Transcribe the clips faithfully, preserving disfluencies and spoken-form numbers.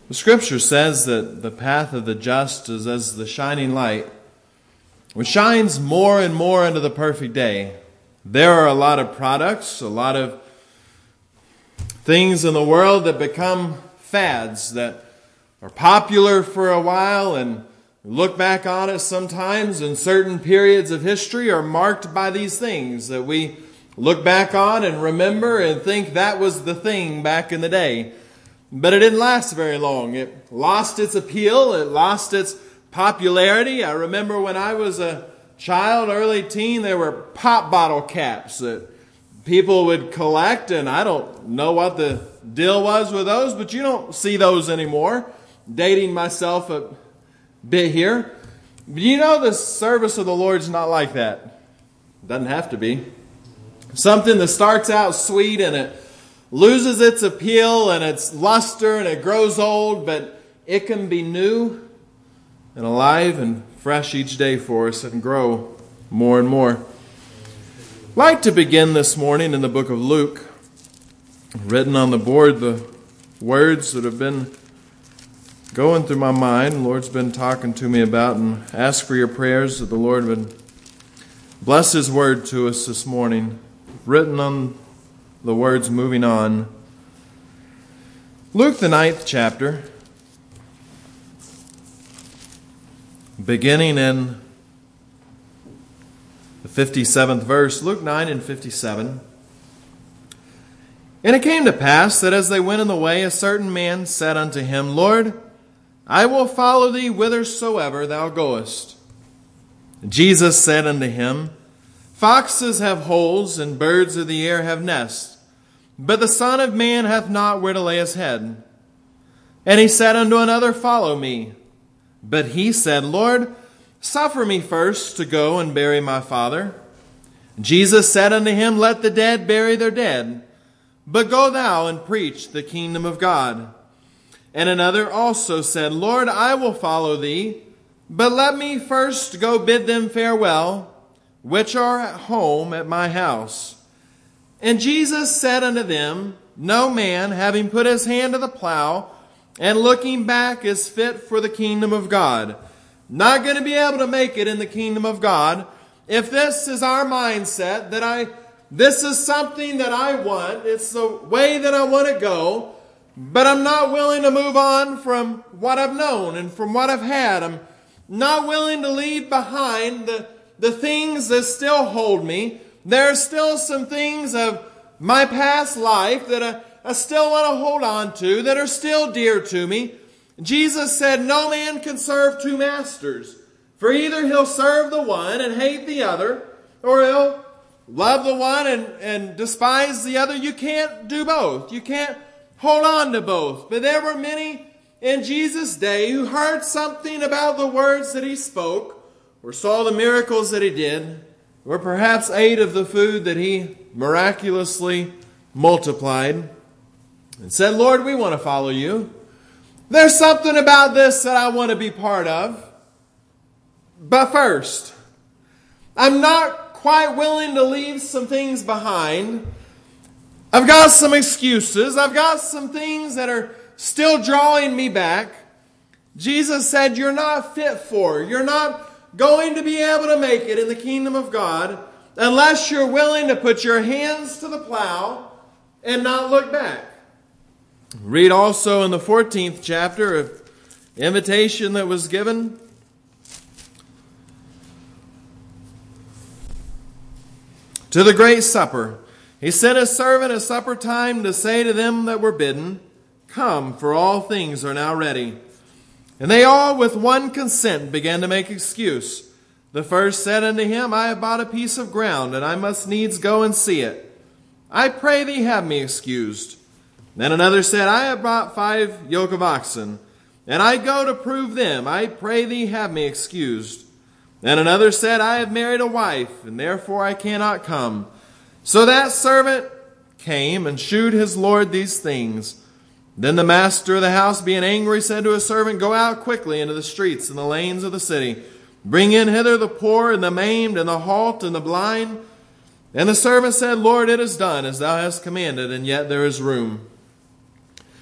The Scripture says that the path of the just is as the shining light, which shines more and more into the perfect day. There are a lot of products, a lot of things in the world that become fads, that are popular for a while, and look back on it sometimes, and certain periods of history are marked by these things that we look back on and remember and think that was the thing back in the day. But it didn't last very long. It lost its appeal. It lost its popularity. I remember when I was a child, early teen, there were pop bottle caps that people would collect, and I don't know what the deal was with those, but you don't see those anymore. Dating myself a bit here. But you know, the service of the Lord's not like that. Doesn't have to be. Something that starts out sweet and it loses its appeal and its luster and it grows old, but it can be new and alive and fresh each day for us and grow more and more. I'd like to begin this morning in the book of Luke. Written on the board, the words that have been going through my mind, the Lord's been talking to me about, and ask for your prayers that the Lord would bless His word to us this morning. Written on the words moving on. Luke, the ninth chapter, beginning in the fifty-seventh verse, Luke nine and fifty-seven. And it came to pass that as they went in the way, a certain man said unto him, Lord, I will follow thee whithersoever thou goest. Jesus said unto him, Foxes have holes, and birds of the air have nests, but the Son of Man hath not where to lay his head. And he said unto another, Follow me. But he said, Lord, suffer me first to go and bury my father. Jesus said unto him, Let the dead bury their dead, but go thou and preach the kingdom of God. And another also said, Lord, I will follow thee, but let me first go bid them farewell, which are at home at my house. And Jesus said unto them, No man, having put his hand to the plow, and looking back, is fit for the kingdom of God. Not going to be able to make it in the kingdom of God if this is our mindset, that I, this is something that I want, it's the way that I want to go, but I'm not willing to move on from what I've known and from what I've had. I'm not willing to leave behind the, the things that still hold me. There are still some things of my past life that I, I still want to hold on to, that are still dear to me. Jesus said, no man can serve two masters, for either he'll serve the one and hate the other, or he'll love the one and, and despise the other. You can't do both. You can't hold on to both. But there were many in Jesus' day who heard something about the words that he spoke, or saw the miracles that he did, or perhaps ate of the food that he miraculously multiplied, and said, Lord, we want to follow you. There's something about this that I want to be part of. But first, I'm not quite willing to leave some things behind. I've got some excuses. I've got some things that are still drawing me back. Jesus said, you're not fit for, you're not going to be able to make it in the kingdom of God unless you're willing to put your hands to the plow and not look back. Read also in the fourteenth chapter of invitation that was given. To the great supper, he sent his servant at supper time to say to them that were bidden, Come, for all things are now ready. And they all with one consent began to make excuse. The first said unto him, I have bought a piece of ground, and I must needs go and see it. I pray thee have me excused. Then another said, I have bought five yoke of oxen, and I go to prove them. I pray thee have me excused. Then another said, I have married a wife, and therefore I cannot come. So that servant came and shewed his lord these things. Then the master of the house, being angry, said to his servant, Go out quickly into the streets and the lanes of the city. Bring in hither the poor and the maimed and the halt and the blind. And the servant said, Lord, it is done as thou hast commanded, and yet there is room.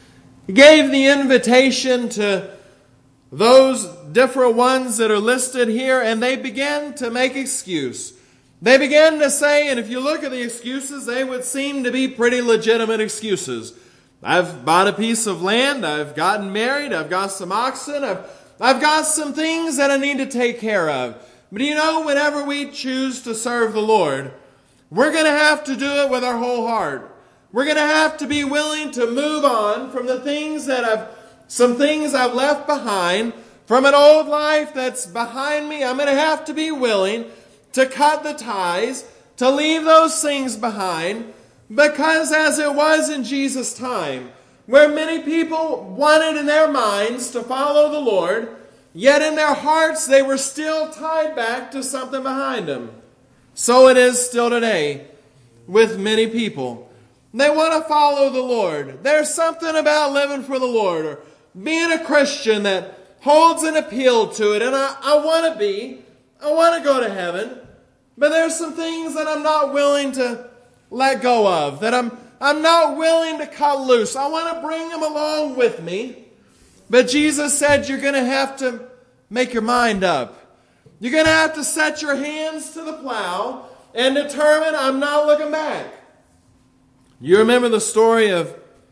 He gave the invitation to those different ones that are listed here, and they began to make excuse. They began to say, and if you look at the excuses, they would seem to be pretty legitimate excuses. I've bought a piece of land, I've gotten married, I've got some oxen, I've, I've got some things that I need to take care of. But you know, whenever we choose to serve the Lord, we're going to have to do it with our whole heart. We're going to have to be willing to move on from the things that I've, some things I've left behind, from an old life that's behind me. I'm going to have to be willing to cut the ties, to leave those things behind, because as it was in Jesus' time, where many people wanted in their minds to follow the Lord, yet in their hearts they were still tied back to something behind them. So it is still today with many people. They want to follow the Lord. There's something about living for the Lord or being a Christian that holds an appeal to it. And I, I want to be, I want to go to heaven. But there's some things that I'm not willing to let go of, that I'm, I'm not willing to cut loose. I want to bring them along with me. But Jesus said you're going to have to make your mind up. You're going to have to set your hands to the plow and determine I'm not looking back. You remember the story of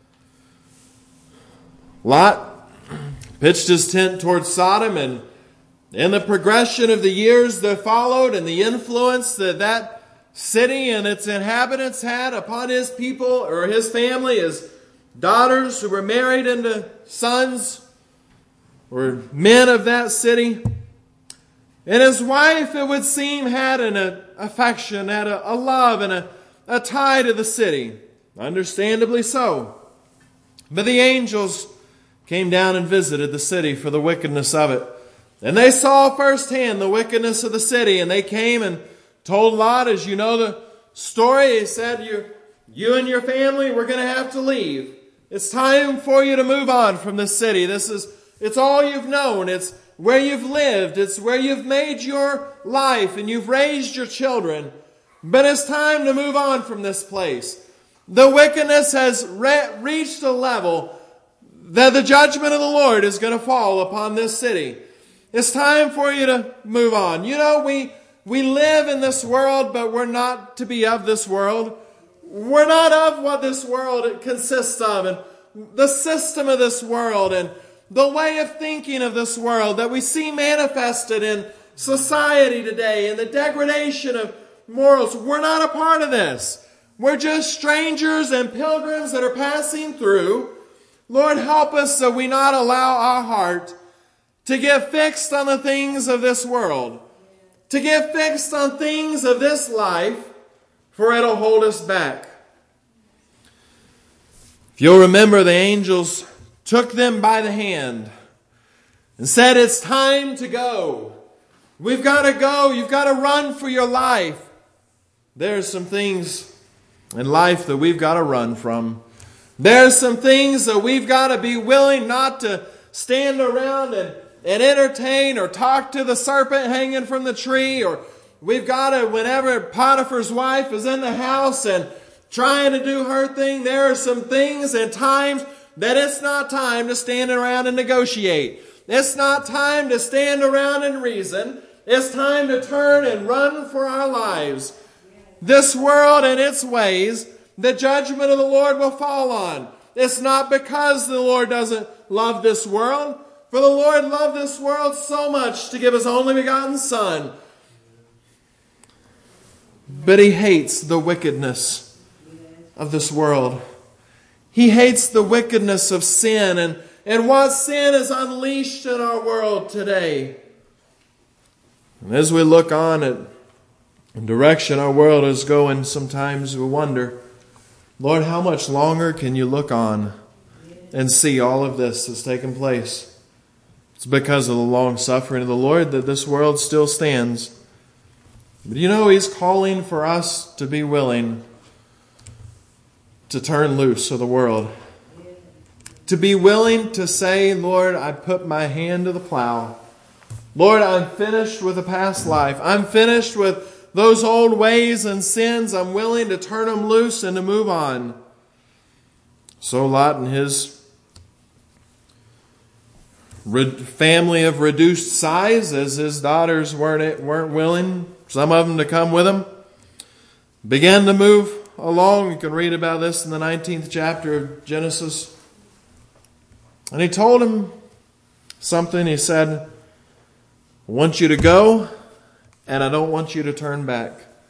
Lot pitched his tent towards Sodom, and in the progression of the years that followed and the influence that that city and its inhabitants had upon his people or his family, his daughters who were married into sons or men of that city, and his wife, it would seem, had an affection, had a, a love and a, a tie to the city. Understandably so. But the angels came down and visited the city for the wickedness of it. And they saw firsthand the wickedness of the city. And they came and told Lot, as you know the story, he said, you, you and your family, we're going to have to leave. It's time for you to move on from this city. This is, it's all you've known. It's where you've lived. It's where you've made your life and you've raised your children. But it's time to move on from this place. The wickedness has re- reached a level that the judgment of the Lord is going to fall upon this city. It's time for you to move on. You know, we, we live in this world, but we're not to be of this world. We're not of what this world consists of, and the system of this world, and the way of thinking of this world that we see manifested in society today, and the degradation of morals. We're not a part of this. We're just strangers and pilgrims that are passing through. Lord, help us so we not allow our heart to get fixed on the things of this world, to get fixed on things of this life, for it'll hold us back. If you'll remember, the angels took them by the hand and said, it's time to go. We've got to go. You've got to run for your life. There's some things in life that we've got to run from. There's some things that we've got to be willing not to stand around and, and entertain or talk to the serpent hanging from the tree. Or we've got to, whenever Potiphar's wife is in the house and trying to do her thing, there are some things and times that it's not time to stand around and negotiate. It's not time to stand around and reason. It's time to turn and run for our lives. This world and its ways, the judgment of the Lord will fall on. It's not because the Lord doesn't love this world, for the Lord loved this world so much to give His only begotten Son. But He hates the wickedness of this world. He hates the wickedness of sin and, and what sin is unleashed in our world today. And as we look on at the direction our world is going, sometimes we wonder, Lord, how much longer can you look on and see all of this has taken place? It's because of the long suffering of the Lord that this world still stands. But you know, He's calling for us to be willing to turn loose of the world. To be willing to say, Lord, I put my hand to the plow. Lord, I'm finished with a past life. I'm finished with those old ways and sins. I'm willing to turn them loose and to move on. So Lot and his re- family of reduced size, as his daughters weren't, weren't willing, some of them, to come with him, began to move along. You can read about this in the nineteenth chapter of Genesis. And he told him something. He said, I want you to go, and I don't want you to turn back.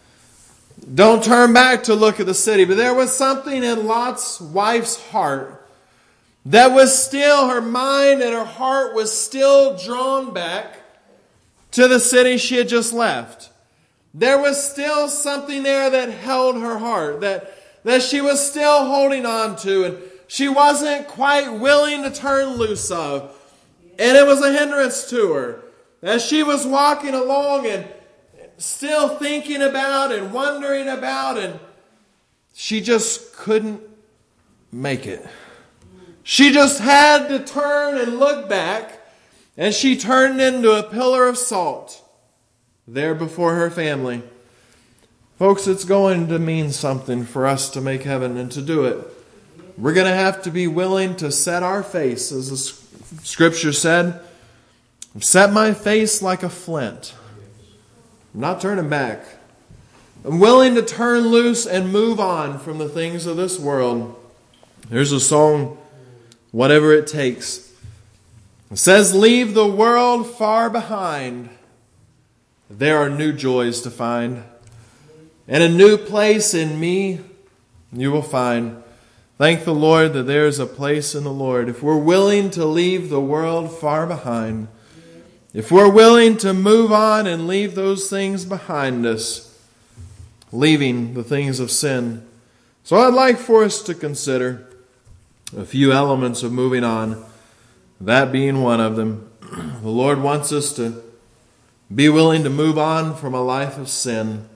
Don't turn back to look at the city. But there was something in Lot's wife's heart that was still, her mind and her heart was still drawn back to the city she had just left. There was still something there that held her heart, that, that she was still holding on to, and she wasn't quite willing to turn loose of. And it was a hindrance to her. As she was walking along and still thinking about and wondering about, and she just couldn't make it. She just had to turn and look back, and she turned into a pillar of salt there before her family. Folks, it's going to mean something for us to make heaven and to do it. We're going to have to be willing to set our face, as the scripture said, set my face like a flint. I'm not turning back. I'm willing to turn loose and move on from the things of this world. There's a song, Whatever It Takes. It says, leave the world far behind. There are new joys to find. And a new place in me you will find. Thank the Lord that there is a place in the Lord. If we're willing to leave the world far behind, if we're willing to move on and leave those things behind us, leaving the things of sin. So I'd like for us to consider a few elements of moving on, that being one of them. The Lord wants us to be willing to move on from a life of sin.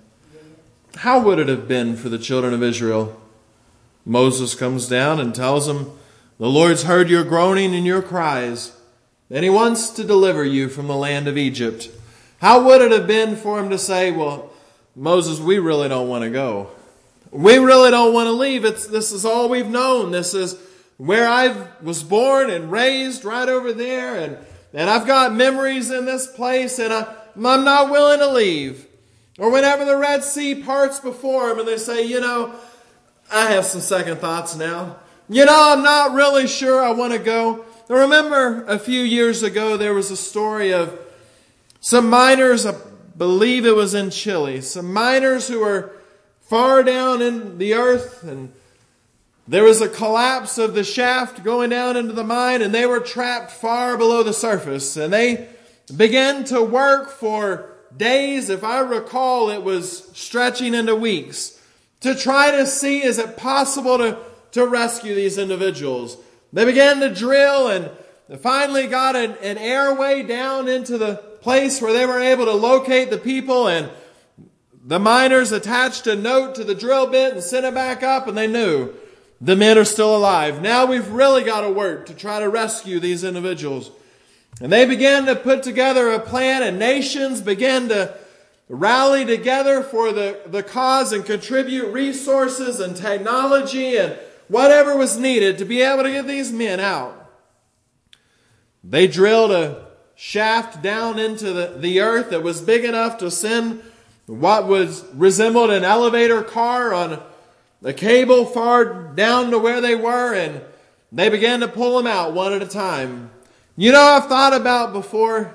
How would it have been for the children of Israel? Moses comes down and tells them, the Lord's heard your groaning and your cries, and He wants to deliver you from the land of Egypt. How would it have been for him to say, well, Moses, we really don't want to go. We really don't want to leave. It's, this is all we've known. This is where I was born and raised, right over there, and, and I've got memories in this place, and I, I'm not willing to leave. Or whenever the Red Sea parts before them and they say, you know, I have some second thoughts now. You know, I'm not really sure I want to go. I remember a few years ago there was a story of some miners, I believe it was in Chile, some miners who were far down in the earth, and there was a collapse of the shaft going down into the mine, and they were trapped far below the surface. And they began to work for days, if I recall, it was stretching into weeks, to try to see, is it possible to, to rescue these individuals. They began to drill, and they finally got an, an airway down into the place where they were able to locate the people, and the miners attached a note to the drill bit and sent it back up, and they knew the men are still alive. Now we've really got to work to try to rescue these individuals. And they began to put together a plan, and nations began to rally together for the, the cause and contribute resources and technology and whatever was needed to be able to get these men out. They drilled a shaft down into the, the earth that was big enough to send what was resembled an elevator car on a cable far down to where they were, and they began to pull them out one at a time. You know, I've thought about before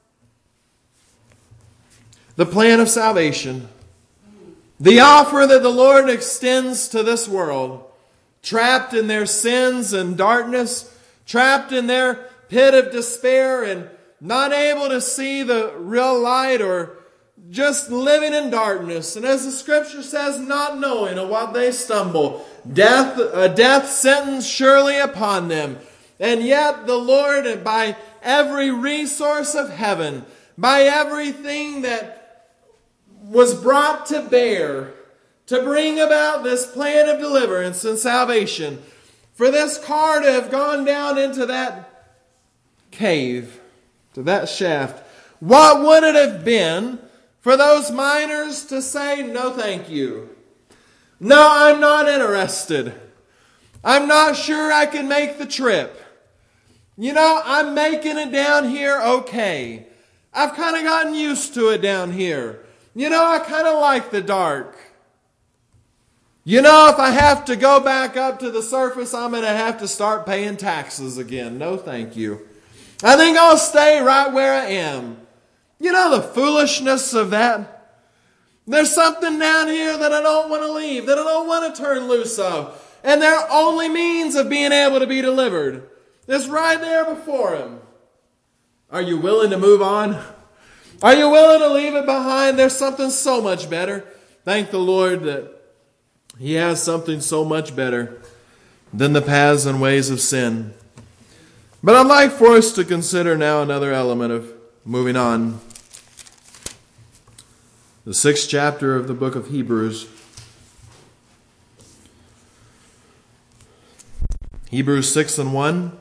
the plan of salvation. The offer that the Lord extends to this world, trapped in their sins and darkness, trapped in their pit of despair and not able to see the real light, or just living in darkness. And as the scripture says, not knowing of what they stumble. Death, a death sentence surely upon them. And yet the Lord, by every resource of heaven, by everything that was brought to bear to bring about this plan of deliverance and salvation, for this car to have gone down into that cave, to that shaft, what would it have been for those miners to say, no thank you. No, I'm not interested. I'm not sure I can make the trip. You know, I'm making it down here okay. I've kind of gotten used to it down here. You know, I kind of like the dark. You know, if I have to go back up to the surface, I'm going to have to start paying taxes again. No, thank you. I think I'll stay right where I am. You know the foolishness of that? There's something down here that I don't want to leave, that I don't want to turn loose of. And their only means of being able to be delivered is right there before Him. Are you willing to move on? Are you willing to leave it behind? There's something so much better. Thank the Lord that He has something so much better than the paths and ways of sin. But I'd like for us to consider now another element of moving on. The sixth chapter of the book of Hebrews. Hebrews six and one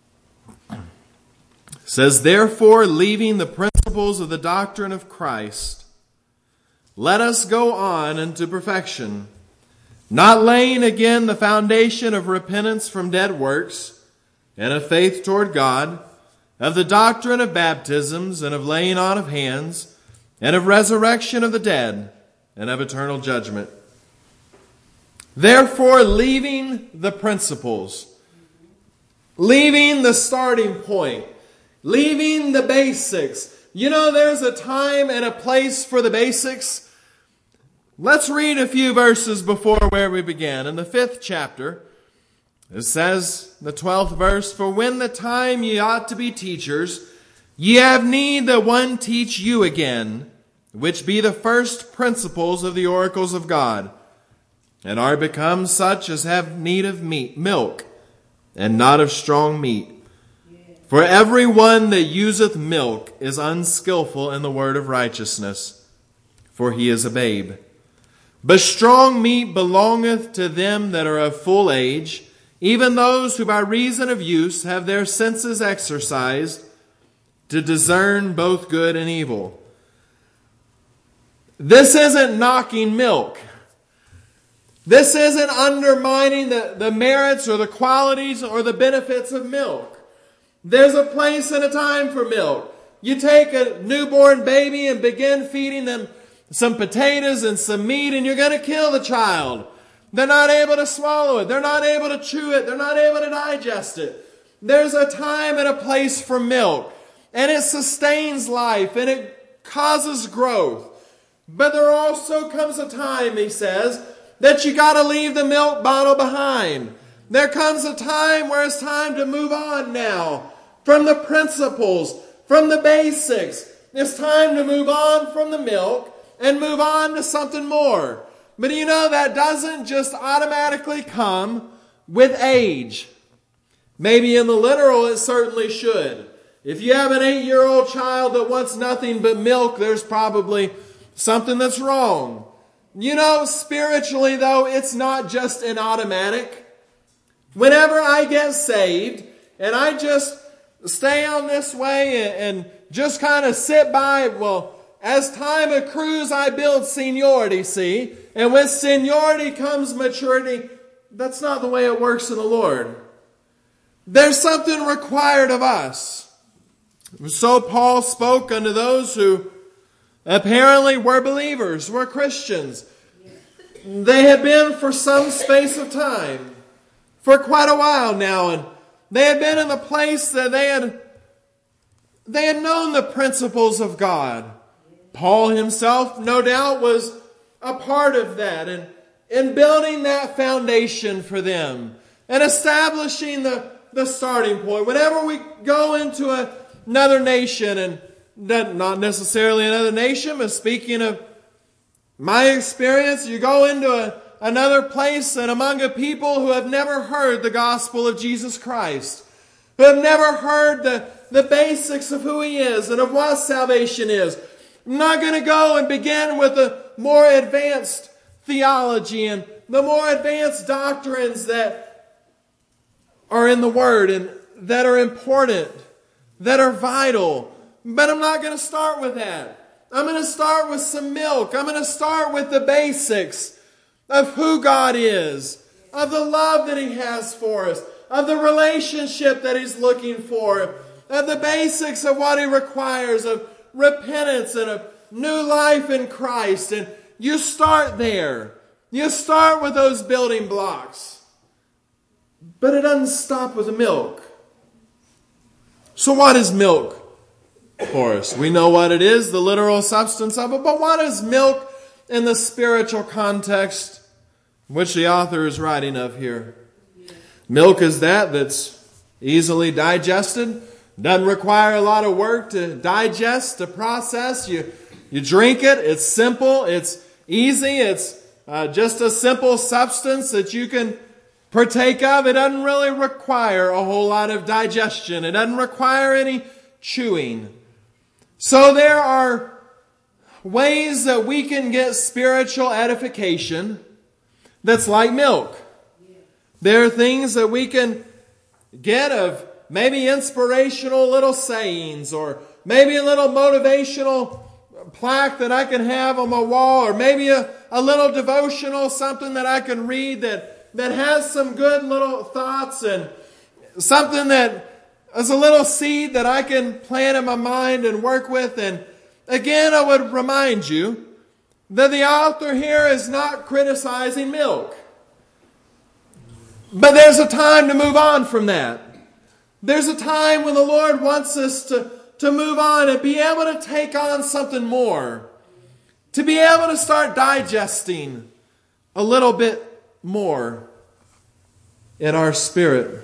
says, "Therefore, leaving the principles of the doctrine of Christ, let us go on unto perfection, not laying again the foundation of repentance from dead works, and of faith toward God, of the doctrine of baptisms, and of laying on of hands, and of resurrection of the dead, and of eternal judgment. Therefore, leaving the principles, leaving the starting point, leaving the basics. You know, there's a time and a place for the basics. Let's read a few verses before where we began. In the fifth chapter, it says, the twelfth verse, "For when the time ye ought to be teachers, ye have need that one teach you again, which be the first principles of the oracles of God, and are become such as have need of meat, milk, and not of strong meat. For every one that useth milk is unskillful in the word of righteousness, for he is a babe. But strong meat belongeth to them that are of full age, even those who by reason of use have their senses exercised to discern both good and evil." This isn't knocking milk. This isn't undermining the, the merits or the qualities or the benefits of milk. There's a place and a time for milk. You take a newborn baby and begin feeding them some potatoes and some meat, and you're going to kill the child. They're not able to swallow it. They're not able to chew it. They're not able to digest it. There's a time and a place for milk. And it sustains life and it causes growth. But there also comes a time, he says, that you got to leave the milk bottle behind. There comes a time where it's time to move on now from the principles, from the basics. It's time to move on from the milk and move on to something more. But you know, that doesn't just automatically come with age. Maybe in the literal it certainly should. If you have an eight-year-old child that wants nothing but milk, there's probably something that's wrong. You know, spiritually though, it's not just an automatic. Whenever I get saved and I just stay on this way and, and just kind of sit by, well, as time accrues, I build seniority, see? And with seniority comes maturity. That's not the way it works in the Lord. There's something required of us. So Paul spoke unto those who apparently were believers, were Christians. They had been for some space of time, for quite a while now, and they had been in the place that they had, they had known the principles of God. Paul himself, no doubt, was a part of that, and in building that foundation for them and establishing the, the starting point. Whenever we go into a, another nation, and not necessarily another nation, but speaking of my experience, you go into a, another place and among a people who have never heard the gospel of Jesus Christ, who have never heard the, the basics of who He is and of what salvation is. I'm not going to go and begin with the more advanced theology and the more advanced doctrines that are in the Word and that are important, that are vital. But I'm not going to start with that. I'm going to start with some milk. I'm going to start with the basics of who God is, of the love that He has for us, of the relationship that he's looking for, of the basics of what he requires, of repentance and of new life in Christ. And you start there. You start with those building blocks. But it doesn't stop with the milk. So what is milk for us? We know what it is, the literal substance of it. But what is milk in the spiritual context which the author is writing of here? Milk is that that's easily digested. Doesn't require a lot of work to digest, to process. You, you drink it. It's simple. It's easy. It's uh, just a simple substance that you can partake of. It doesn't really require a whole lot of digestion. It doesn't require any chewing. So there are ways that we can get spiritual edification that's like milk. There are things that we can get of maybe inspirational little sayings, or maybe a little motivational plaque that I can have on my wall, or maybe a, a little devotional, something that I can read that, that has some good little thoughts, and something that is a little seed that I can plant in my mind and work with. And again, I would remind you that the author here is not criticizing milk. But there's a time to move on from that. There's a time when the Lord wants us to, to move on and be able to take on something more. To be able to start digesting a little bit more in our spirit.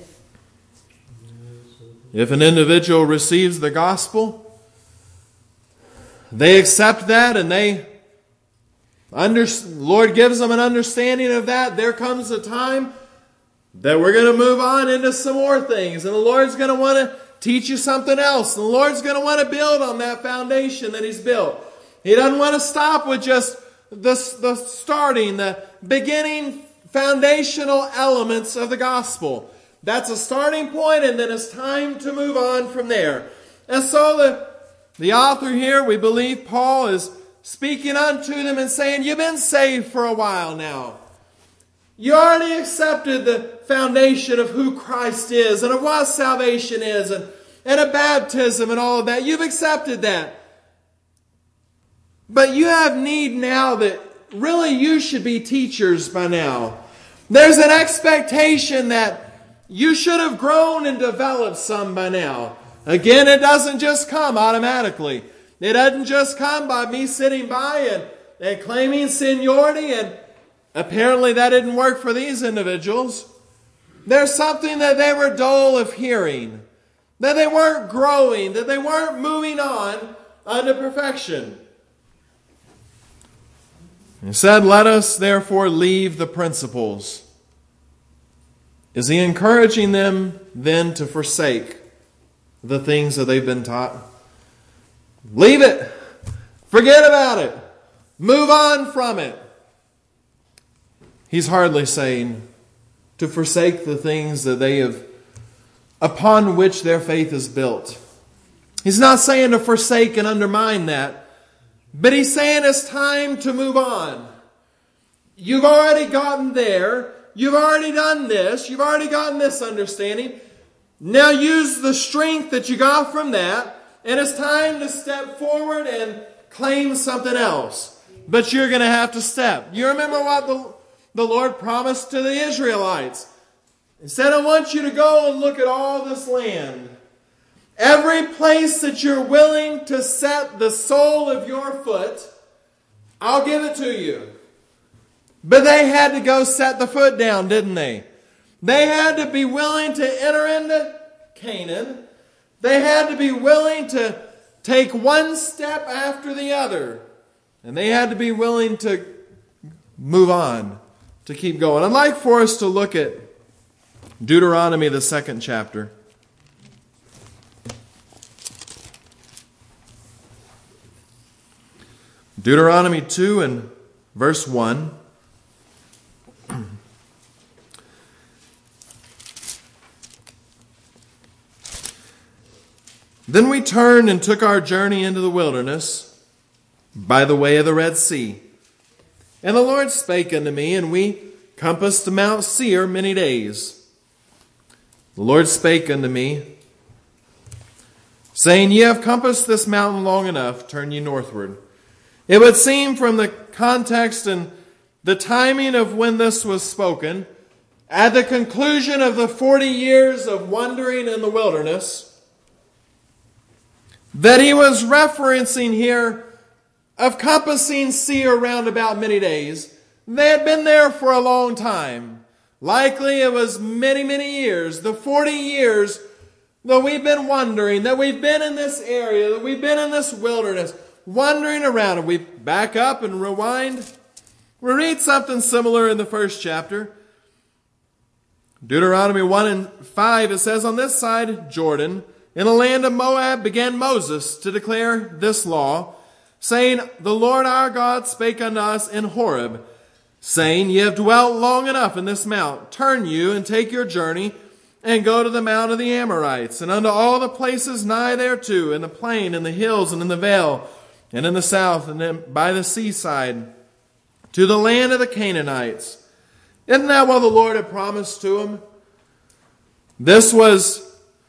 If an individual receives the gospel, they accept that, and they under, Lord gives them an understanding of that. There comes a time that we're going to move on into some more things, and the Lord's going to want to teach you something else. And the Lord's going to want to build on that foundation that He's built. He doesn't want to stop with just the, the starting, the beginning foundational elements of the gospel. That's a starting point, and then it's time to move on from there. And so the, the author here, we believe Paul, is speaking unto them and saying, you've been saved for a while now. You already accepted the foundation of who Christ is and of what salvation is, and, and a baptism and all of that. You've accepted that. But you have need now that really you should be teachers by now. There's an expectation that you should have grown and developed some by now. Again, it doesn't just come automatically. It doesn't just come by me sitting by and, and claiming seniority, and apparently that didn't work for these individuals. There's something that they were dull of hearing, that they weren't growing, that they weren't moving on unto perfection. He said, let us therefore leave the principles. Is he encouraging them then to forsake the things that they've been taught? Leave it. Forget about it. Move on from it. He's hardly saying to forsake the things that they have, upon which their faith is built. He's not saying to forsake and undermine that. But he's saying it's time to move on. You've already gotten there. You've already done this. You've already gotten this understanding. Now use the strength that you got from that. And it's time to step forward and claim something else. But you're going to have to step. You remember what the, the Lord promised to the Israelites. He said, I want you to go and look at all this land. Every place that you're willing to set the sole of your foot, I'll give it to you. But they had to go set the foot down, didn't they? They had to be willing to enter into Canaan. They had to be willing to take one step after the other. And they had to be willing to move on, to keep going. I'd like for us to look at Deuteronomy, the second chapter. Deuteronomy two and verse one. Then we turned and took our journey into the wilderness by the way of the Red Sea. And the Lord spake unto me, and we compassed Mount Seir many days. The Lord spake unto me, saying, Ye have compassed this mountain long enough, turn ye northward. It would seem from the context and the timing of when this was spoken, at the conclusion of the forty years of wandering in the wilderness, that he was referencing here of compassing sea around about many days. They had been there for a long time. Likely it was many, many years. The forty years that we've been wandering, that we've been in this area, that we've been in this wilderness, wandering around. And we back up and rewind. We read something similar in the first chapter. Deuteronomy one and five, it says, On this side Jordan, in the land of Moab, began Moses to declare this law, saying, The Lord our God spake unto us in Horeb, saying, Ye have dwelt long enough in this mount. Turn you and take your journey, and go to the mount of the Amorites, and unto all the places nigh thereto, in the plain, in the hills, and in the vale, and in the south, and in, by the seaside, to the land of the Canaanites. Isn't that what the Lord had promised to him? This was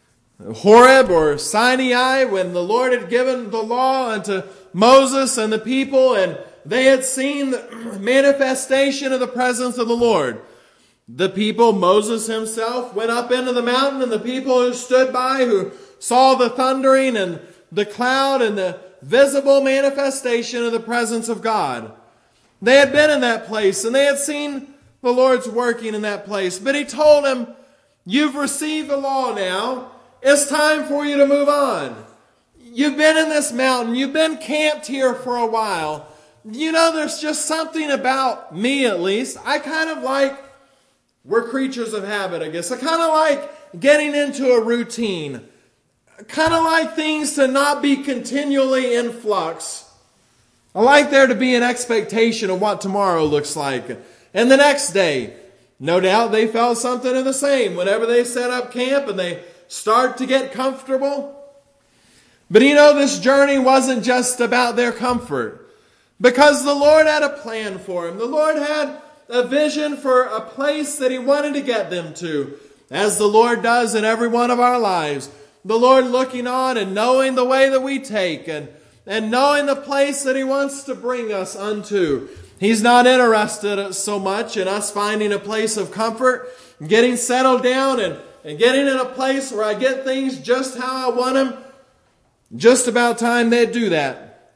Horeb or Sinai, when the Lord had given the law unto Moses and the people, and they had seen the manifestation of the presence of the Lord. The people, Moses himself, went up into the mountain, and the people who stood by, who saw the thundering and the cloud and the visible manifestation of the presence of God. They had been in that place, and they had seen the Lord's working in that place. But he told them, You've received the law now. It's time for you to move on. You've been in this mountain. You've been camped here for a while. You know, there's just something about me, at least. I kind of like, we're creatures of habit, I guess. I kind of like getting into a routine. I kind of like things to not be continually in flux. I like there to be an expectation of what tomorrow looks like. And the next day, no doubt they felt something of the same whenever they set up camp and they start to get comfortable. But you know, this journey wasn't just about their comfort, because the Lord had a plan for them. The Lord had a vision for a place that he wanted to get them to, as the Lord does in every one of our lives. The Lord looking on and knowing the way that we take, and, and knowing the place that he wants to bring us unto. He's not interested so much in us finding a place of comfort, getting settled down, and, and getting in a place where I get things just how I want them. Just about time they'd do that,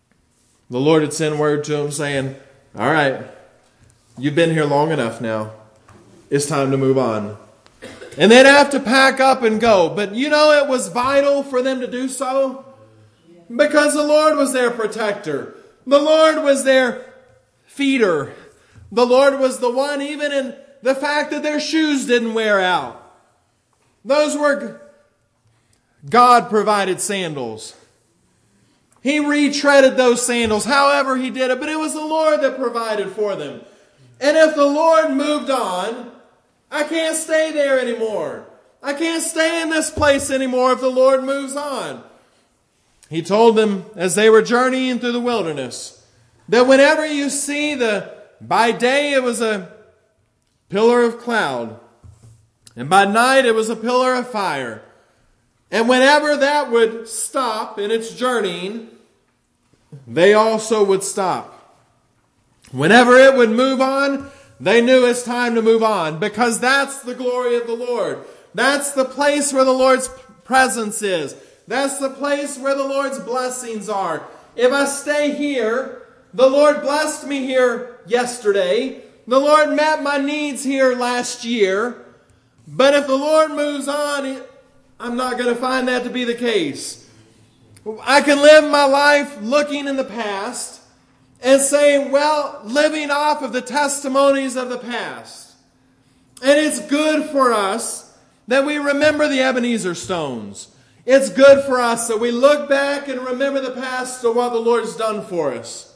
the Lord had sent word to him saying, All right, you've been here long enough now. It's time to move on. And they'd have to pack up and go. But you know, it was vital for them to do so, because the Lord was their protector. The Lord was their feeder. The Lord was the one, even in the fact that their shoes didn't wear out. Those were God provided sandals. He retreaded those sandals however he did it, but it was the Lord that provided for them. And if the Lord moved on, I can't stay there anymore. I can't stay in this place anymore if the Lord moves on. He told them as they were journeying through the wilderness that whenever you see the, by day it was a pillar of cloud, and by night it was a pillar of fire. And whenever that would stop in its journeying, they also would stop. Whenever it would move on, they knew it's time to move on, because that's the glory of the Lord. That's the place where the Lord's presence is. That's the place where the Lord's blessings are. If I stay here, the Lord blessed me here yesterday. The Lord met my needs here last year. But if the Lord moves on, I'm not going to find that to be the case. I can live my life looking in the past and saying, well, living off of the testimonies of the past. And it's good for us that we remember the Ebenezer stones. It's good for us that we look back and remember the past of what the Lord's done for us.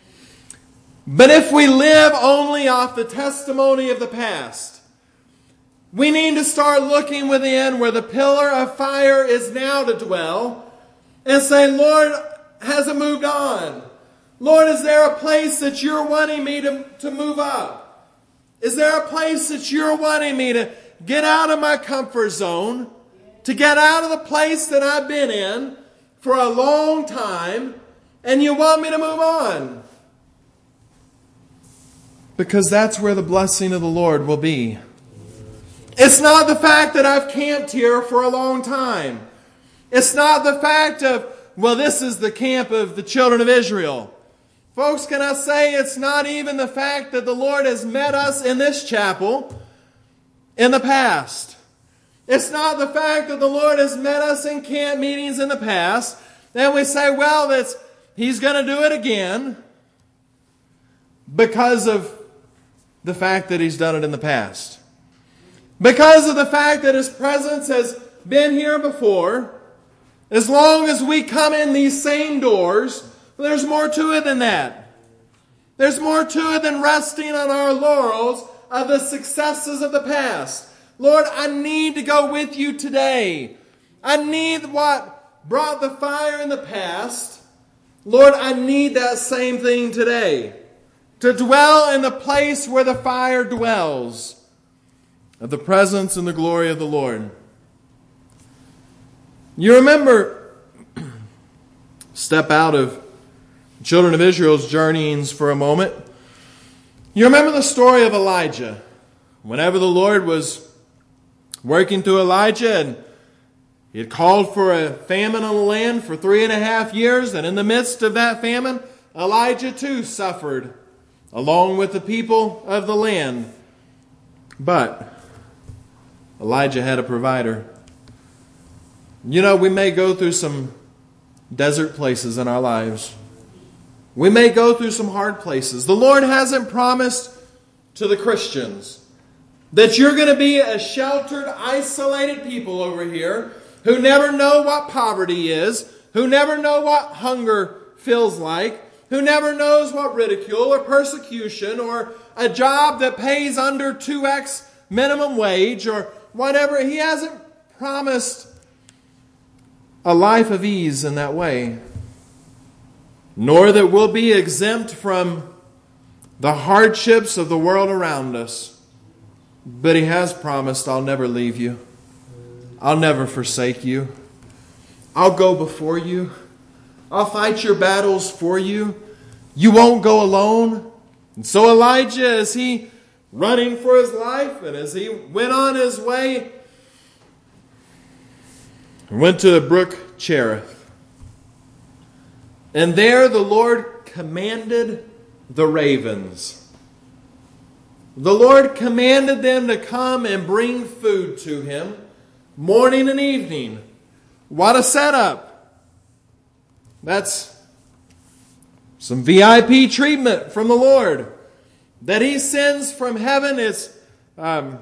But if we live only off the testimony of the past, we need to start looking within where the pillar of fire is now to dwell and say, Lord, has it moved on? Lord, is there a place that you're wanting me to, to move up? Is there a place that you're wanting me to get out of my comfort zone, to get out of the place that I've been in for a long time, and you want me to move on. Because that's where the blessing of the Lord will be. It's not the fact that I've camped here for a long time. It's not the fact of, well, this is the camp of the children of Israel. Folks, can I say it's not even the fact that the Lord has met us in this chapel in the past. It's not the fact that the Lord has met us in camp meetings in the past. Then we say, well, that's, He's going to do it again because of the fact that He's done it in the past. Because of the fact that His presence has been here before. As long as we come in these same doors, there's more to it than that. There's more to it than resting on our laurels of the successes of the past. Lord, I need to go with you today. I need what brought the fire in the past. Lord, I need that same thing today. To dwell in the place where the fire dwells, of the presence and the glory of the Lord. You remember, step out of the children of Israel's journeyings for a moment. You remember the story of Elijah. Whenever the Lord was working through Elijah, and He had called for a famine on the land for three and a half years, and in the midst of that famine, Elijah too suffered, along with the people of the land. But Elijah had a provider. You know, we may go through some desert places in our lives. We may go through some hard places. The Lord hasn't promised to the Christians that you're going to be a sheltered, isolated people over here who never know what poverty is, who never know what hunger feels like, who never knows what ridicule or persecution or a job that pays under two x minimum wage or whatever. He hasn't promised a life of ease in that way. Nor that we'll be exempt from the hardships of the world around us. But He has promised, I'll never leave you. I'll never forsake you. I'll go before you. I'll fight your battles for you. You won't go alone. And so Elijah, as he running for his life, and as he went on his way, went to the brook Cherith. And there the Lord commanded the ravens. The Lord commanded them to come and bring food to Him morning and evening. What a setup. That's some V I P treatment from the Lord that He sends from heaven. It's, um,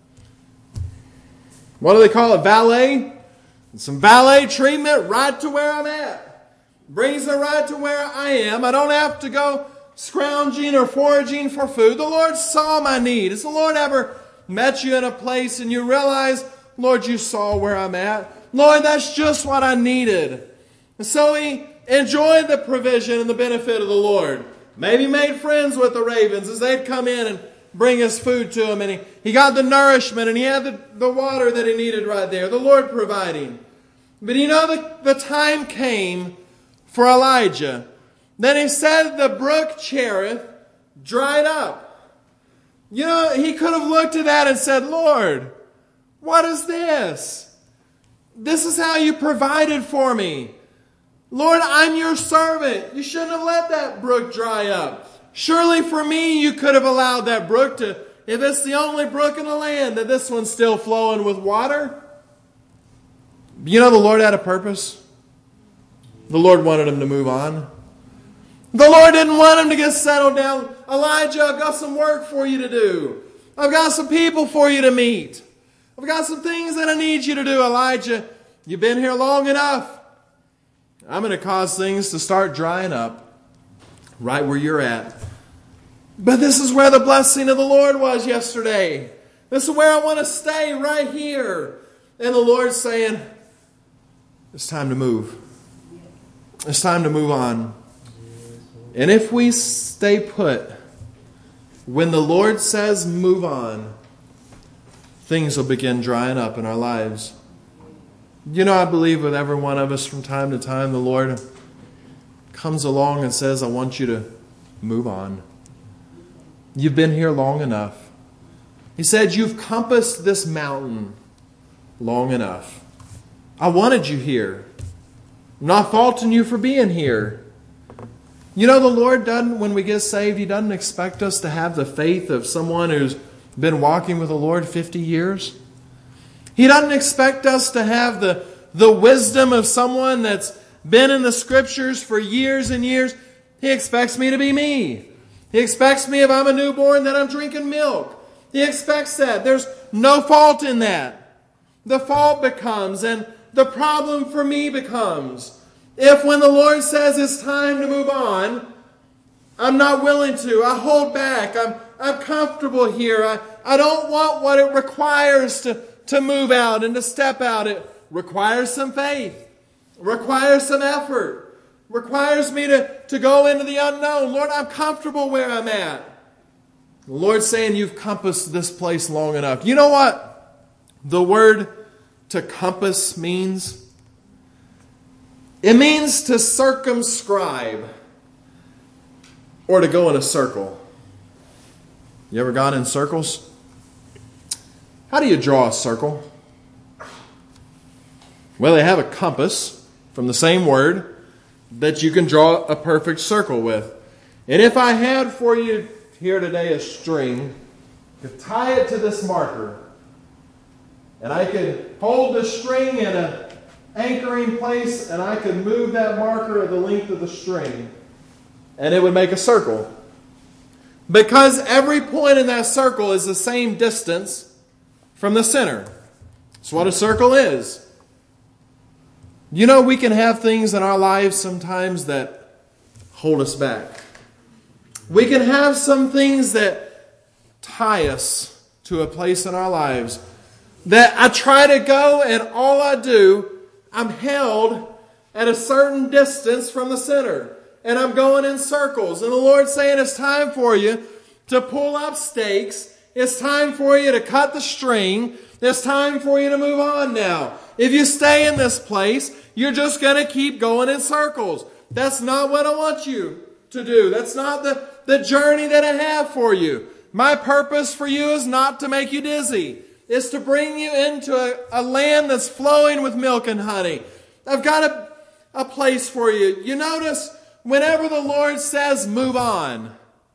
what do they call it? Valet? Some valet treatment right to where I'm at. Brings it right to where I am. I don't have to go scrounging or foraging for food. The Lord saw my need. Has the Lord ever met you in a place and you realize, Lord, you saw where I'm at? Lord, that's just what I needed. And so He enjoyed the provision and the benefit of the Lord. Maybe made friends with the ravens as they'd come in and bring His food to Him. And he, he got the nourishment and he had the, the water that he needed right there. The Lord providing. But you know, the, the time came for Elijah. Then He said the brook Cherith dried up. You know, he could have looked at that and said, Lord, what is this? This is how you provided for me. Lord, I'm your servant. You shouldn't have let that brook dry up. Surely for me, you could have allowed that brook to, if it's the only brook in the land, that this one's still flowing with water. You know, the Lord had a purpose. The Lord wanted him to move on. The Lord didn't want him to get settled down. Elijah, I've got some work for you to do. I've got some people for you to meet. I've got some things that I need you to do. Elijah, you've been here long enough. I'm going to cause things to start drying up right where you're at. But this is where the blessing of the Lord was yesterday. This is where I want to stay, right here. And the Lord's saying, it's time to move. It's time to move on. And if we stay put, when the Lord says move on, things will begin drying up in our lives. You know, I believe with every one of us from time to time, the Lord comes along and says, I want you to move on. You've been here long enough. He said, you've compassed this mountain long enough. I wanted you here. I'm not faulting you for being here. You know, the Lord doesn't, when we get saved, He doesn't expect us to have the faith of someone who's been walking with the Lord fifty years. He doesn't expect us to have the, the wisdom of someone that's been in the Scriptures for years and years. He expects me to be me. He expects me, if I'm a newborn, that I'm drinking milk. He expects that. There's no fault in that. The fault becomes, and the problem for me becomes, if when the Lord says it's time to move on, I'm not willing to. I hold back. I'm, I'm comfortable here. I, I don't want what it requires to, to move out and to step out. It requires some faith. It requires some effort. It requires me to, to go into the unknown. Lord, I'm comfortable where I'm at. The Lord's saying you've compassed this place long enough. You know what the word to compass means? It means to circumscribe or to go in a circle. You ever gone in circles? How do you draw a circle? Well, they have a compass from the same word that you can draw a perfect circle with. And if I had for you here today a string, to tie it to this marker, and I could hold the string in an anchoring place, and I could move that marker at the length of the string, and it would make a circle. Because every point in that circle is the same distance from the center. That's what a circle is. You know, we can have things in our lives sometimes that hold us back. We can have some things that tie us to a place in our lives that I try to go, and all I do, I'm held at a certain distance from the center. And I'm going in circles. And the Lord's saying it's time for you to pull up stakes. It's time for you to cut the string. It's time for you to move on now. If you stay in this place, you're just going to keep going in circles. That's not what I want you to do. That's not the, the journey that I have for you. My purpose for you is not to make you dizzy. It's to bring you into a, a land that's flowing with milk and honey. I've got a, a place for you. You notice, whenever the Lord says move on,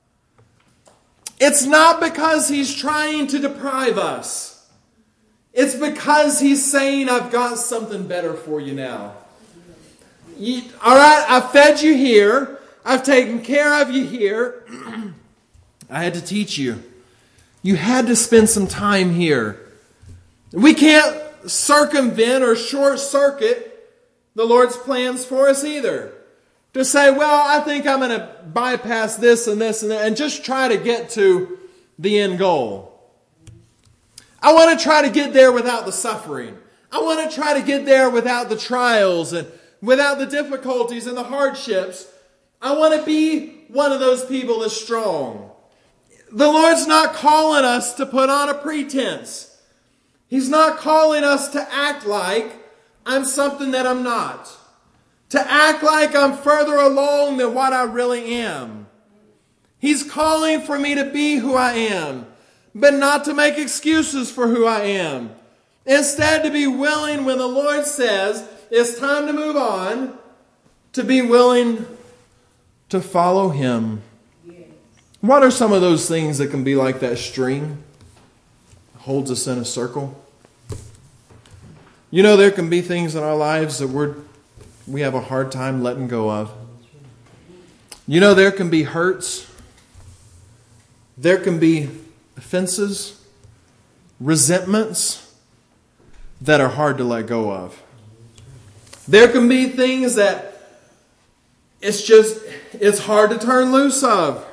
it's not because He's trying to deprive us. It's because He's saying, I've got something better for you now. You, all right, I've fed you here. I've taken care of you here. I had to teach you. You had to spend some time here. We can't circumvent or short circuit the Lord's plans for us either. To say, well, I think I'm going to bypass this and this and that and just try to get to the end goal. I want to try to get there without the suffering. I want to try to get there without the trials and without the difficulties and the hardships. I want to be one of those people that's strong. The Lord's not calling us to put on a pretense. He's not calling us to act like I'm something that I'm not. To act like I'm further along than what I really am. He's calling for me to be who I am, but not to make excuses for who I am. Instead, to be willing when the Lord says it's time to move on, to be willing to follow Him. What are some of those things that can be like that string that holds us in a circle? You know, there can be things in our lives that we're we have a hard time letting go of. You know, there can be hurts. There can be offenses, resentments that are hard to let go of. There can be things that it's just, it's hard to turn loose of.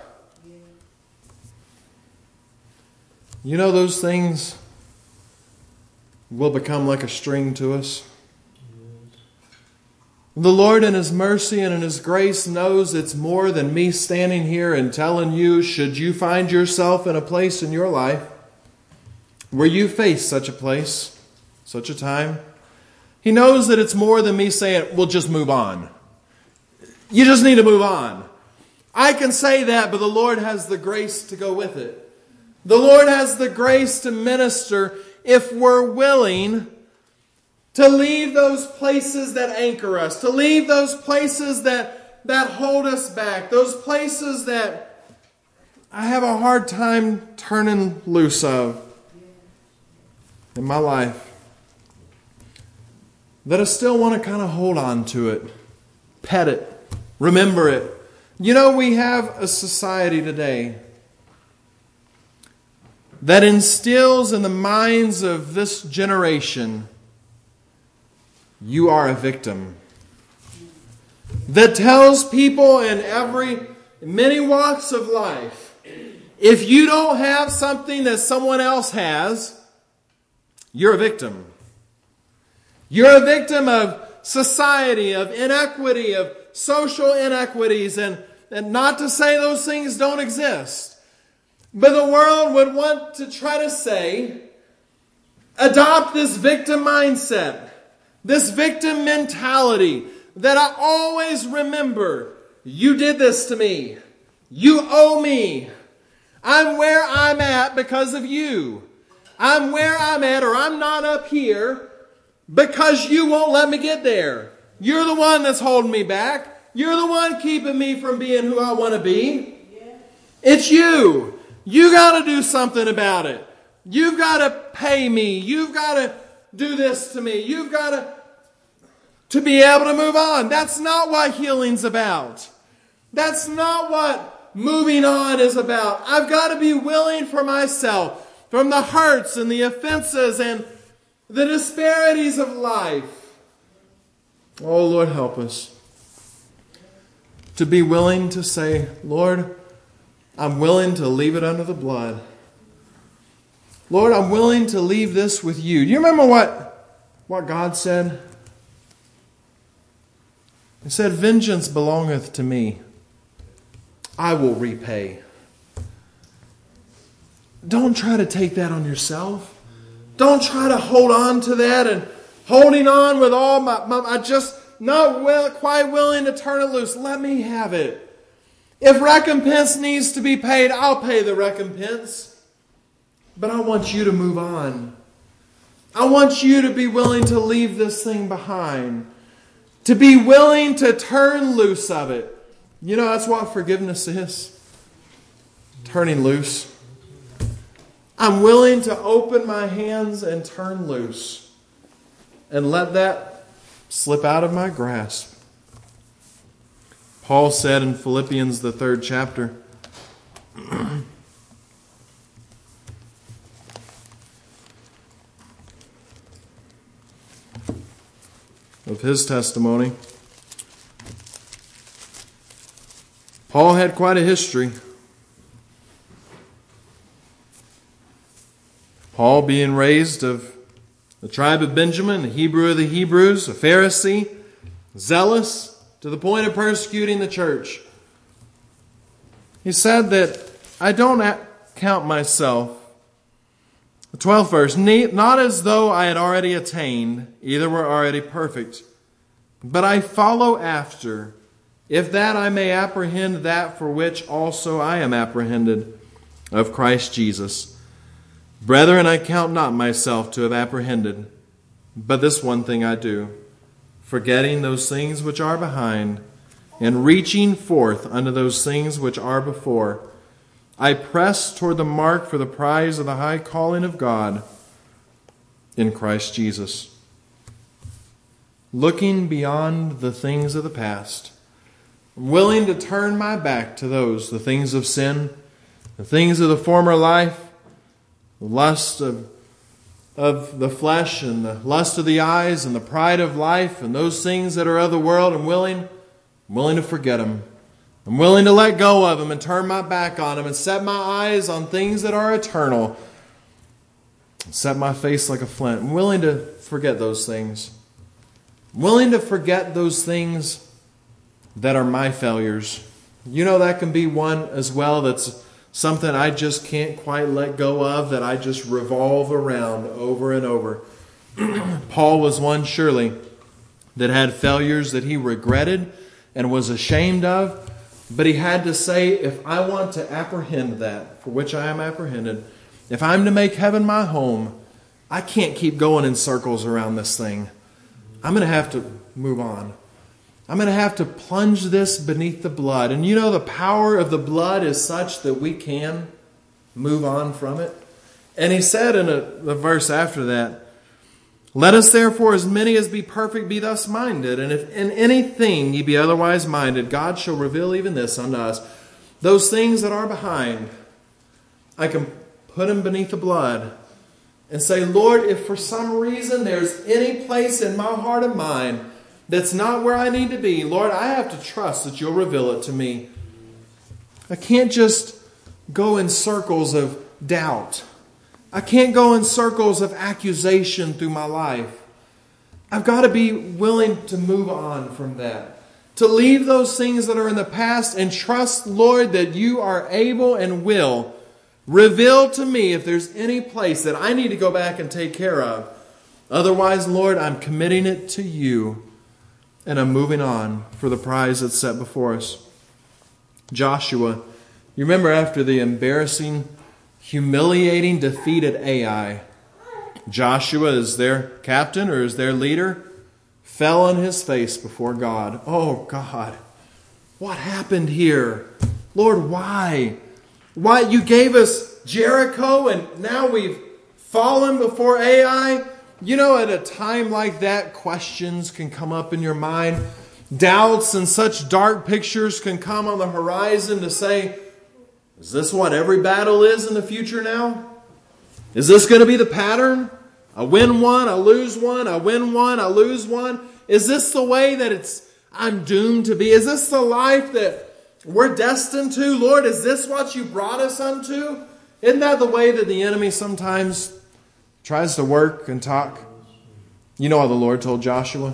You know, those things will become like a string to us. The Lord in His mercy and in His grace knows it's more than me standing here and telling you, should you find yourself in a place in your life where you face such a place, such a time. He knows that it's more than me saying, well, just move on. You just need to move on. I can say that, but the Lord has the grace to go with it. The Lord has the grace to minister if we're willing to leave those places that anchor us, to leave those places that, that hold us back, those places that I have a hard time turning loose of in my life, that I still want to kind of hold on to it, pet it, remember it. You know, we have a society today that instills in the minds of this generation, you are a victim. That tells people in every, many walks of life, if you don't have something that someone else has, you're a victim. You're a victim of society, of inequity, of social inequities, and, and not to say those things don't exist. But the world would want to try to say, adopt this victim mindset, this victim mentality, that I always remember, you did this to me. You owe me. I'm where I'm at because of you. I'm where I'm at, or I'm not up here because you won't let me get there. You're the one that's holding me back. You're the one keeping me from being who I want to be. It's you. You got to do something about it. You've got to pay me. You've got to do this to me. You've got to, to be able to move on. That's not what healing's about. That's not what moving on is about. I've got to be willing for myself, from the hurts and the offenses and the disparities of life. Oh, Lord, help us to be willing to say, Lord, I'm willing to leave it under the blood. Lord, I'm willing to leave this with you. Do you remember what, what God said? He said, vengeance belongeth to me. I will repay. Don't try to take that on yourself. Don't try to hold on to that and holding on with all my, my I just not well, quite willing to turn it loose. Let me have it. If recompense needs to be paid, I'll pay the recompense. But I want you to move on. I want you to be willing to leave this thing behind. To be willing to turn loose of it. You know, that's what forgiveness is. Turning loose. I'm willing to open my hands and turn loose. And let that slip out of my grasp. Paul said in Philippians, the third chapter, of his testimony, Paul had quite a history. Paul being raised of the tribe of Benjamin, the Hebrew of the Hebrews, a Pharisee, zealous, to the point of persecuting the church. He said that I don't count myself, the twelfth verse, not as though I had already attained, either were already perfect, but I follow after, if that I may apprehend that for which also I am apprehended of Christ Jesus. Brethren, I count not myself to have apprehended, but this one thing I do, forgetting those things which are behind, and reaching forth unto those things which are before, I press toward the mark for the prize of the high calling of God in Christ Jesus. Looking beyond the things of the past, willing to turn my back to those, the things of sin, the things of the former life, the lust of of the flesh and the lust of the eyes and the pride of life and those things that are of the world. I'm willing, I'm willing to forget them. I'm willing to let go of them and turn my back on them and set my eyes on things that are eternal. Set my face like a flint. I'm willing to forget those things. I'm willing to forget those things that are my failures. You know, that can be one as well that's something I just can't quite let go of, that I just revolve around over and over. Paul was one, surely, that had failures that he regretted and was ashamed of. But he had to say, if I want to apprehend that, for which I am apprehended, if I'm to make heaven my home, I can't keep going in circles around this thing. I'm going to have to move on. I'm going to have to plunge this beneath the blood. And you know, the power of the blood is such that we can move on from it. And he said in a, a verse after that, let us therefore, as many as be perfect, be thus minded. And if in anything ye be otherwise minded, God shall reveal even this unto us. Those things that are behind, I can put them beneath the blood and say, Lord, if for some reason there's any place in my heart and mind that's not where I need to be, Lord, I have to trust that you'll reveal it to me. I can't just go in circles of doubt. I can't go in circles of accusation through my life. I've got to be willing to move on from that. To leave those things that are in the past and trust, Lord, that you are able and will reveal to me if there's any place that I need to go back and take care of. Otherwise, Lord, I'm committing it to you and I'm moving on for the prize that's set before us. Joshua, you remember after the embarrassing, humiliating defeat at Ai, Joshua, as their captain or as their leader, fell on his face before God. Oh God, what happened here? Lord, why? Why you gave us Jericho and now we've fallen before Ai? You know, at a time like that, questions can come up in your mind. Doubts and such dark pictures can come on the horizon to say, is this what every battle is in the future now? Is this going to be the pattern? I win one, I lose one, I win one, I lose one. Is this the way that it's I'm doomed to be? Is this the life that we're destined to? Lord, is this what you brought us unto? Isn't that the way that the enemy sometimes tries to work and talk? You know how the Lord told Joshua?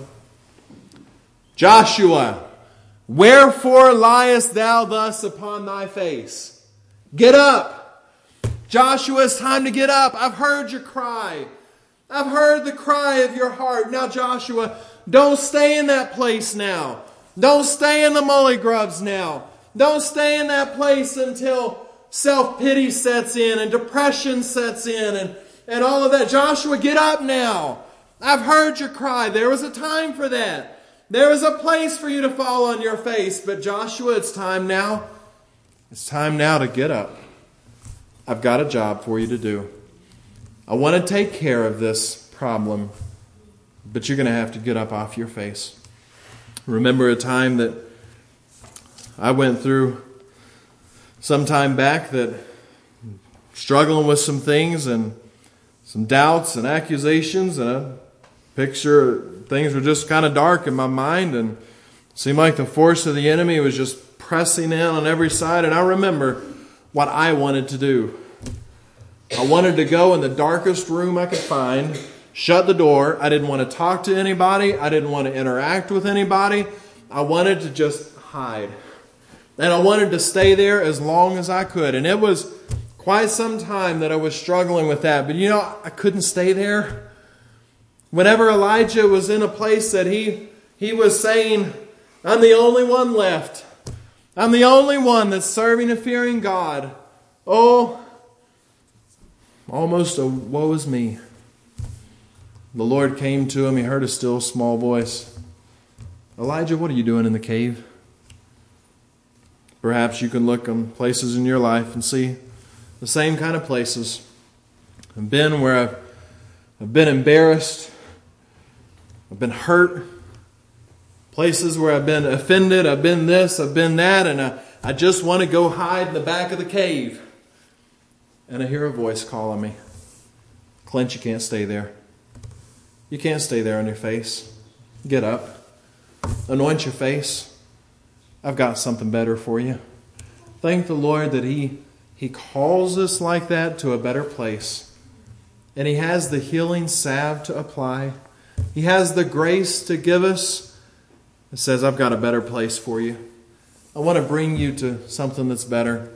Joshua, wherefore liest thou thus upon thy face? Get up. Joshua, it's time to get up. I've heard your cry. I've heard the cry of your heart. Now, Joshua, don't stay in that place now. Don't stay in the mully grubs now. Don't stay in that place until self-pity sets in and depression sets in and, and all of that. Joshua, get up now. I've heard your cry. There was a time for that. There was a place for you to fall on your face. But Joshua, it's time now. It's time now to get up. I've got a job for you to do. I want to take care of this problem, but you're going to have to get up off your face. Remember a time that I went through some time back, that struggling with some things and some doubts and accusations, and a picture, things were just kind of dark in my mind, and it seemed like the force of the enemy was just pressing in on every side. And I remember what I wanted to do. I wanted to go in the darkest room I could find, shut the door. I didn't want to talk to anybody. I didn't want to interact with anybody. I wanted to just hide. And I wanted to stay there as long as I could. And it was quite some time that I was struggling with that. But you know, I couldn't stay there. Whenever Elijah was in a place that he, he was saying, I'm the only one left. I'm the only one that's serving and fearing God. Oh, almost a woe is me. The Lord came to him. He heard a still small voice. Elijah, what are you doing in the cave? Perhaps you can look on places in your life and see the same kind of places. I've been where I've, I've been embarrassed. I've been hurt. Places where I've been offended. I've been this, I've been that. And I, I just want to go hide in the back of the cave. And I hear a voice calling me. Clint, you can't stay there. You can't stay there on your face. Get up. Anoint your face. I've got something better for you. Thank the Lord that He, He calls us like that to a better place. And He has the healing salve to apply. He has the grace to give us. It says, I've got a better place for you. I want to bring you to something that's better.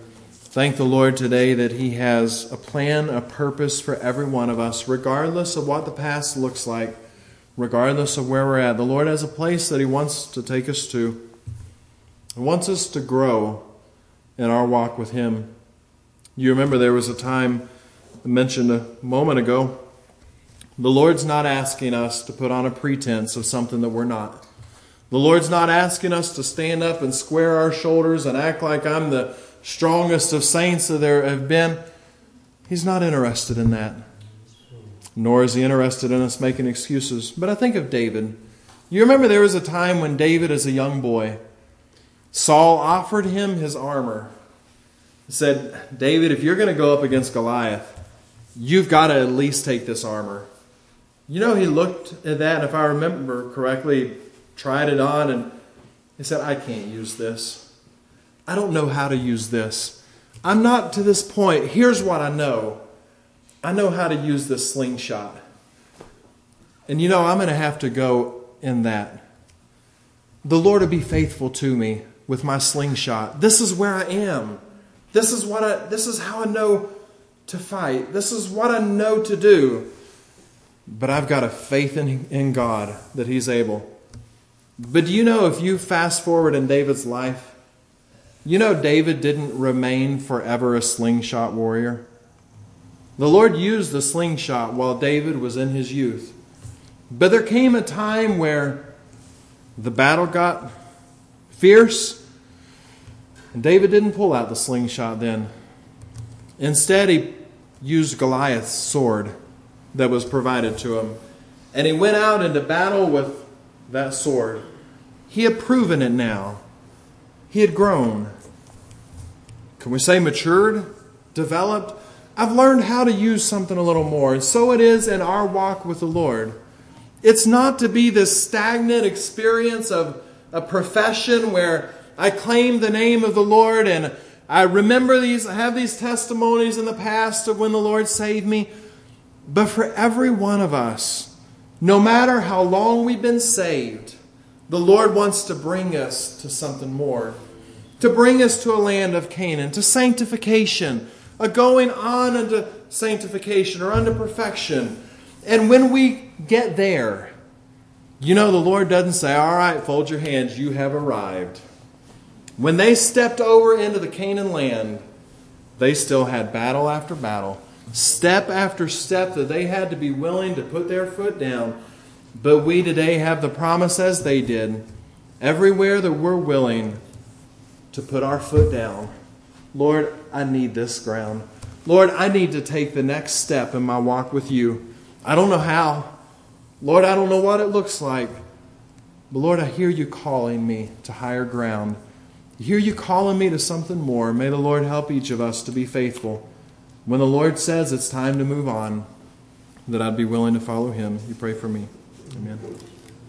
Thank the Lord today that He has a plan, a purpose for every one of us, regardless of what the past looks like, regardless of where we're at. The Lord has a place that He wants to take us to. He wants us to grow in our walk with Him. You remember there was a time I mentioned a moment ago. The Lord's not asking us to put on a pretense of something that we're not. The Lord's not asking us to stand up and square our shoulders and act like I'm the strongest of saints that there have been. He's not interested in that. Nor is He interested in us making excuses. But I think of David. You remember there was a time when David, as a young boy, Saul offered him his armor. He said, David, if you're going to go up against Goliath, you've got to at least take this armor. You know, he looked at that, and if I remember correctly, tried it on, and he said, I can't use this. I don't know how to use this. I'm not to this point. Here's what I know. I know how to use this slingshot. And you know, I'm going to have to go in that. The Lord will be faithful to me with my slingshot. This is where I am. This is what I, this is how I know to fight. This is what I know to do. But I've got a faith in, in God that He's able. But do you know, if you fast forward in David's life, you know David didn't remain forever a slingshot warrior. The Lord used the slingshot while David was in his youth. But there came a time where the battle got fierce, and David didn't pull out the slingshot then. Instead, he used Goliath's sword that was provided to him. And he went out into battle with that sword. He had proven it now. He had grown. Can we say matured? Developed? I've learned how to use something a little more. And so it is in our walk with the Lord. It's not to be this stagnant experience of a profession where I claim the name of the Lord and I remember these, I have these testimonies in the past of when the Lord saved me. But for every one of us, no matter how long we've been saved, the Lord wants to bring us to something more. To bring us to a land of Canaan, to sanctification, a going on into sanctification or unto perfection. And when we get there, you know the Lord doesn't say, all right, fold your hands, you have arrived. When they stepped over into the Canaan land, they still had battle after battle. Step after step that they had to be willing to put their foot down. But we today have the promise as they did. Everywhere that we're willing to put our foot down. Lord, I need this ground. Lord, I need to take the next step in my walk with you. I don't know how. Lord, I don't know what it looks like. But Lord, I hear you calling me to higher ground. I hear you calling me to something more. May the Lord help each of us to be faithful. When the Lord says it's time to move on, that I'd be willing to follow Him. You pray for me. Amen.